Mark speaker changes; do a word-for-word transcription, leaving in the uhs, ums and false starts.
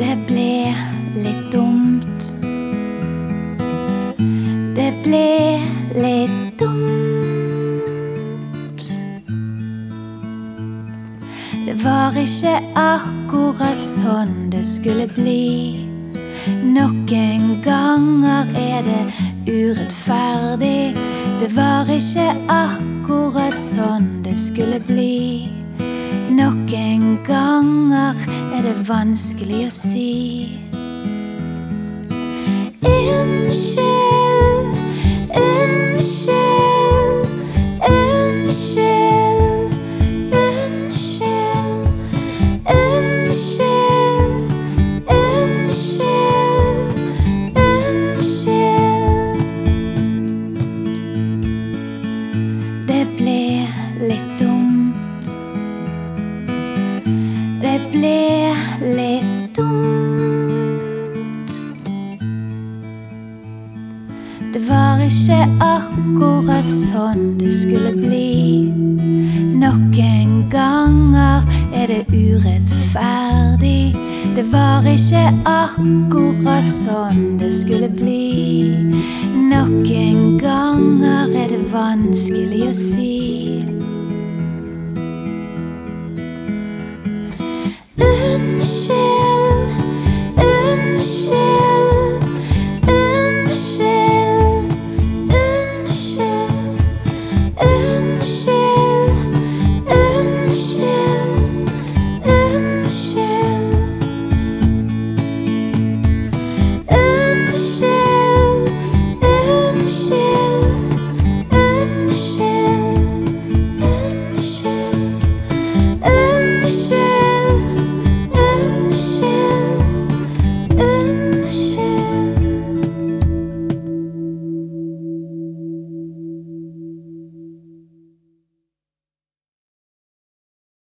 Speaker 1: Det ble litt dumt. Det ble litt dumt. Det var ikke akkurat sånn det skulle bli. Noen ganger er det urettferdig. Det var ikke akkurat sånn det skulle bli. Noen ganger er det vanskelig å si. Unnskyld, unnskyld, unnskyld, unnskyld, unnskyld, unnskyld, unnskyld. Det ble litt dumt. Det ble litt dumt. Det var ikke akkurat sånn det skulle bli. Noen ganger er det urettferdig. Det var ikke akkurat sånn det skulle bli. Noen ganger er det vanskelig å si.